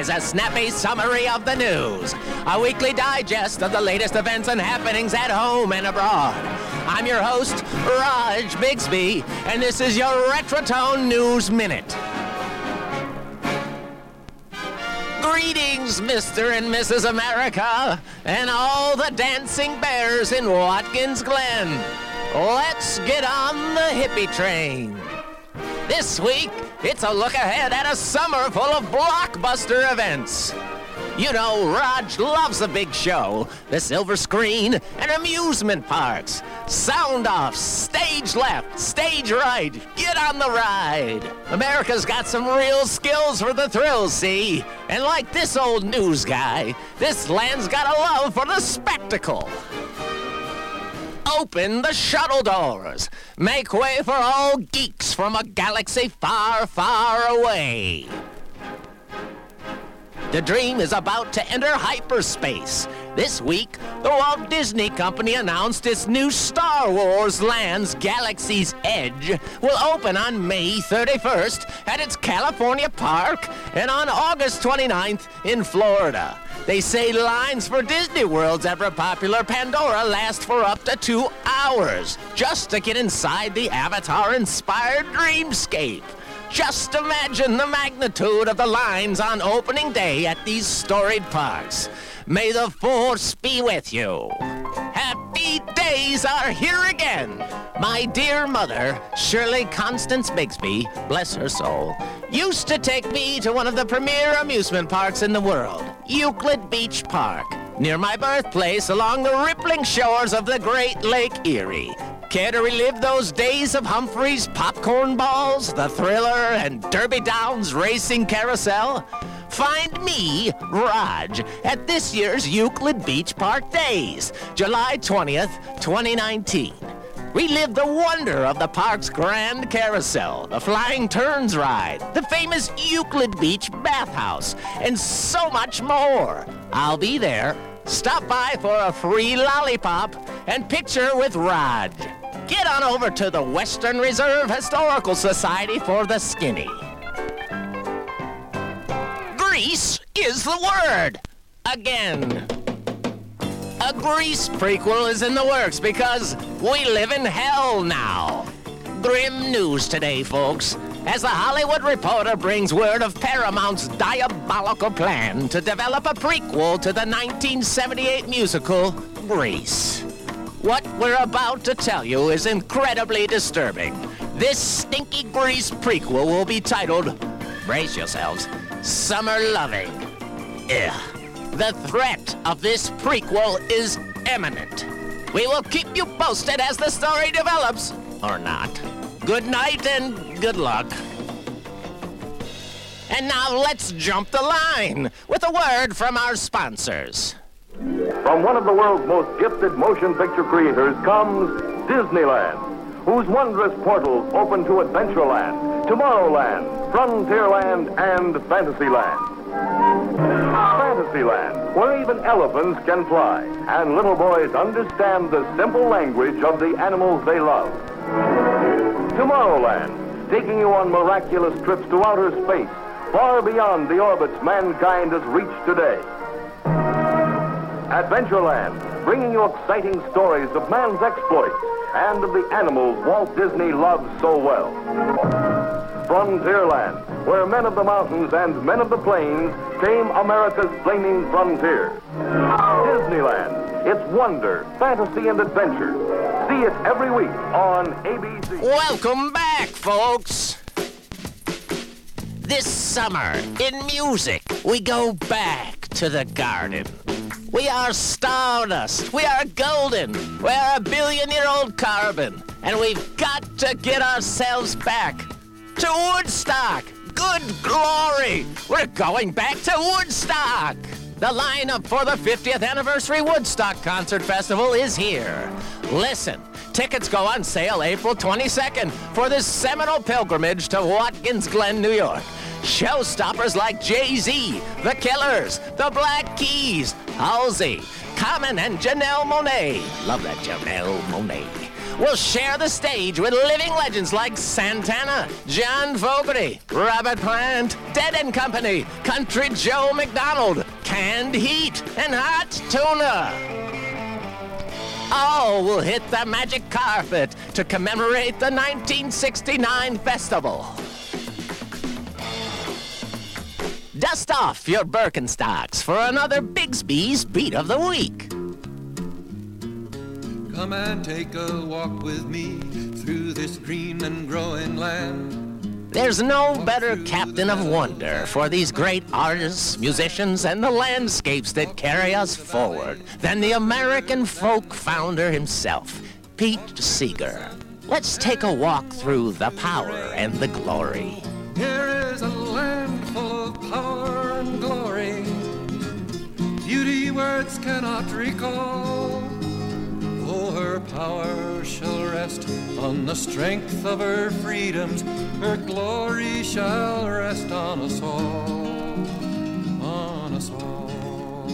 is a snappy summary of the news. A weekly digest of the latest events and happenings at home and abroad. I'm your host, Raj Bigsby, and this is your Retrotone News Minute. Greetings, Mr. and Mrs. America, and all the dancing bears in Watkins Glen. Let's get on the hippie train. This week, it's a look ahead at a summer full of blockbuster events. You know, Raj loves a big show, the silver screen, and amusement parks. Sound off, stage left, stage right, get on the ride. America's got some real skills for the thrills, see? And like this old news guy, this land's got a love for the spectacle. Open the shuttle doors. Make way for all geeks from a galaxy far, far away. The dream is about to enter hyperspace. This week, the Walt Disney Company announced its new Star Wars Lands Galaxy's Edge will open on May 31st at its California park and on August 29th in Florida. They say lines for Disney World's ever-popular Pandora last for up to 2 hours just to get inside the Avatar-inspired dreamscape. Just imagine the magnitude of the lines on opening day at these storied parks. May the Force be with you. Happy days are here again. My dear mother, Shirley Constance Bigsby, bless her soul, used to take me to one of the premier amusement parks in the world, Euclid Beach Park, near my birthplace along the rippling shores of the Great Lake Erie. Care to relive those days of Humphrey's popcorn balls, the Thriller, and Derby Downs racing carousel? Find me, Raj, at this year's Euclid Beach Park Days, July 20th, 2019. Relive the wonder of the park's grand carousel, the flying turns ride, the famous Euclid Beach bathhouse, and so much more. I'll be there. Stop by for a free lollipop and picture with Raj. Get on over to the Western Reserve Historical Society for the skinny. Grease is the word. Again. A Grease prequel is in the works because we live in hell now. Grim news today, folks, as the Hollywood Reporter brings word of Paramount's diabolical plan to develop a prequel to the 1978 musical, Grease. What we're about to tell you is incredibly disturbing. This stinky Grease prequel will be titled, brace yourselves, Summer Loving. Ugh. The threat of this prequel is imminent. We will keep you posted as the story develops, or not. Good night and good luck. And now let's jump the line with a word from our sponsors. From one of the world's most gifted motion picture creators comes Disneyland, whose wondrous portals open to Adventureland, Tomorrowland, Frontierland, and Fantasyland. Fantasyland, where even elephants can fly, and little boys understand the simple language of the animals they love. Tomorrowland, taking you on miraculous trips to outer space, far beyond the orbits mankind has reached today. Adventureland, bringing you exciting stories of man's exploits and of the animals Walt Disney loves so well. Frontierland, where men of the mountains and men of the plains tame America's flaming frontier. Disneyland, its wonder, fantasy, and adventure. See it every week on ABC. Welcome back, folks. This summer, in music, we go back to the garden. We are stardust. We are golden. We are a billion-year-old carbon. And we've got to get ourselves back to Woodstock. Good glory. We're going back to Woodstock. The lineup for the 50th anniversary Woodstock Concert Festival is here. Listen, tickets go on sale April 22nd for this seminal pilgrimage to Watkins Glen, New York. Showstoppers like Jay-Z, The Killers, The Black Keys, Halsey, Common and Janelle Monáe, love that Janelle Monáe, will share the stage with living legends like Santana, John Fogerty, Robert Plant, Dead & Company, Country Joe McDonald, Canned Heat, and Hot Tuna. All will hit the magic carpet to commemorate the 1969 festival. Dust off your Birkenstocks for another Bigsby's Beat of the Week. Come and take a walk with me through this green and growing land. There's no better captain of wonder for these great artists, musicians, and the landscapes that carry us forward than the American folk founder himself, Pete Seeger. Let's take a walk through the power and the glory. Here is a land full of power and glory, beauty words cannot recall. Oh, her power shall rest on the strength of her freedoms. Her glory shall rest on us all, on us all.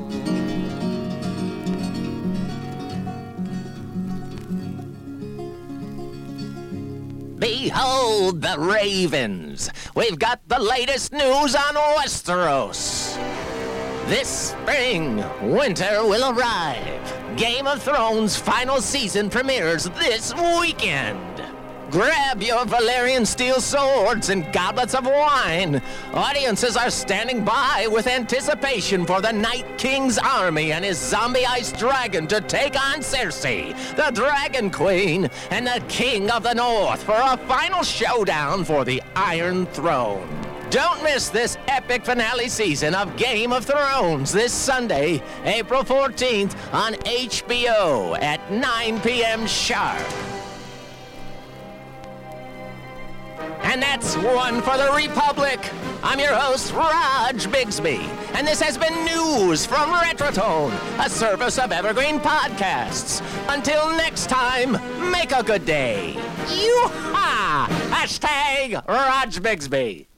Behold the Ravens. We've got the latest news on Westeros. This spring, winter will arrive. Game of Thrones final season premieres this weekend. Grab your Valyrian steel swords and goblets of wine. Audiences are standing by with anticipation for the Night King's army and his zombie ice dragon to take on Cersei, the Dragon Queen, and the King of the North for a final showdown for the Iron Throne. Don't miss this epic finale season of Game of Thrones this Sunday, April 14th on HBO at 9 p.m. sharp. And that's one for the Republic. I'm your host, Raj Bigsby, and this has been news from Retrotone, a service of Evergreen Podcasts. Until next time, make a good day. Yoo-ha! Hashtag Raj Bigsby.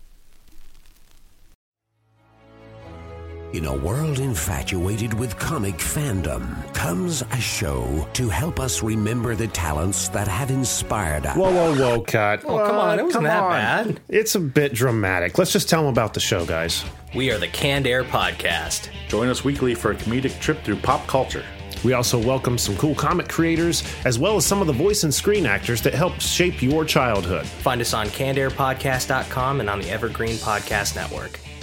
In a world infatuated with comic fandom comes a show to help us remember the talents that have inspired us. Whoa, cut. Oh, come on. It wasn't that bad. It's a bit dramatic. Let's just tell them about the show, guys. We are the Canned Air Podcast. Join us weekly for a comedic trip through pop culture. We also welcome some cool comic creators, as well as some of the voice and screen actors that helped shape your childhood. Find us on cannedairpodcast.com and on the Evergreen Podcast Network.